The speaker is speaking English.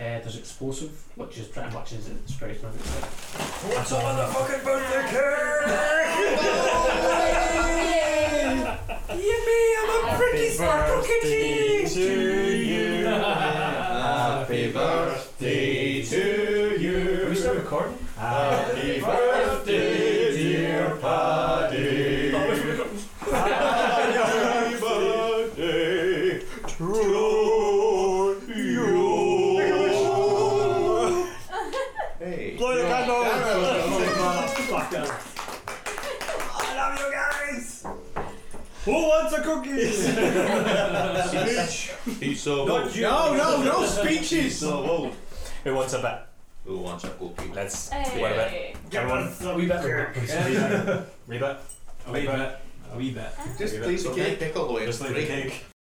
there's explosive, which is pretty much as it's described. What's on the fucking birthday cake? Yippee! I'm a pretty sparkle kitty. To you. Happy birthday to you. Are we still recording? Happy birthday, dear Paddy. Happy birthday to you. Hey. Blow the candle. I love you guys. Who wants a cookie? Speech. He's so old. No speeches. So old. Who wants a bit? Who wants a cookie? Let's Hey. what a bit. Everyone, A wee bit. wee bit. A wee bit. A wee bit. Just Leave it. leave the Okay, cake. pick all the way. Just leave the cake.